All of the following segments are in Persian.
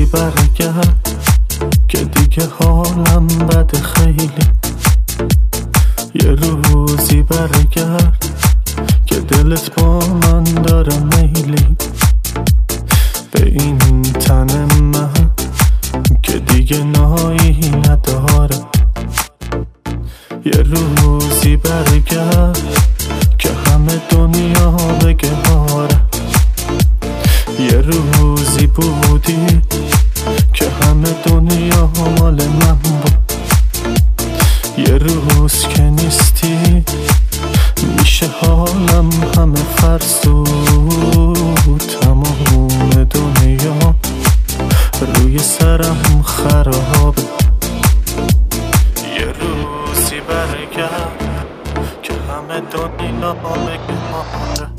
برگرد که دیگه حالم بده خیلی. یه روزی برگرد که دلت با من داره میلی. به این تن من که دیگه نایی نداره. یه روزی برگرد که همه دنیا بگه آره. یه روزی بودی که همه دنیا مال من بود. یه روز که نیستی میشه حالم همه فرسود. تمام دنیا روی سرم خرابه. یه روزی برگرد که همه دنیا بگه آره.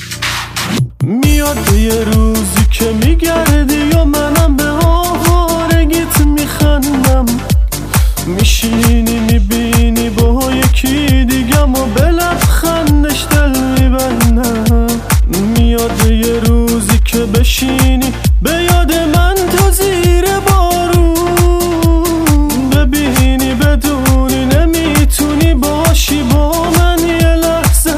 میاد یه روزی که میگردی و منم به آوارگیت میخندم. میشینی میبینی با یکی دیگم و به لبخندش دل میبندم. میاد یه روزی که بشینی به یاد من تو زیر بارون. ببینی بدونی نمیتونی باشی با من یه لحظه.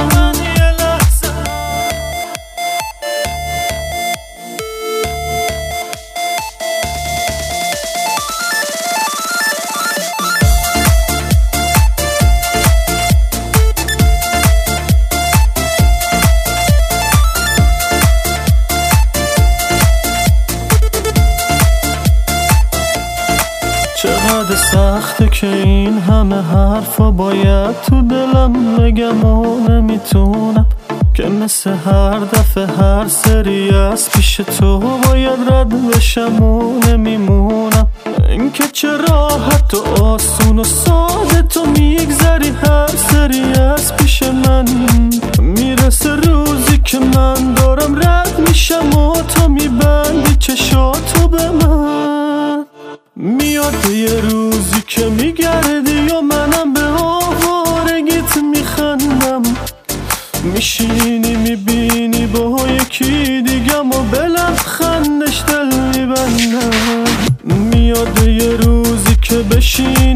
چقدر سخته که این همه حرفا باید تو دلم بگم و نمیتونم. که مثل هر دفعه هر سری از پیش تو باید رد بشم و نمیمونم. این که چه راحت و آسون و ساده تو میگذری هر سری از پیش من. میرسه روزی که من دارم رد میشم و تو میبندی چشاتو به من. میاد یه روزی که میگردی و منم به آوارگیت میخندم. میشینی میبینی با یکی دیگم و به لبخندش دل میبندم. میاد یه روزی که بشینی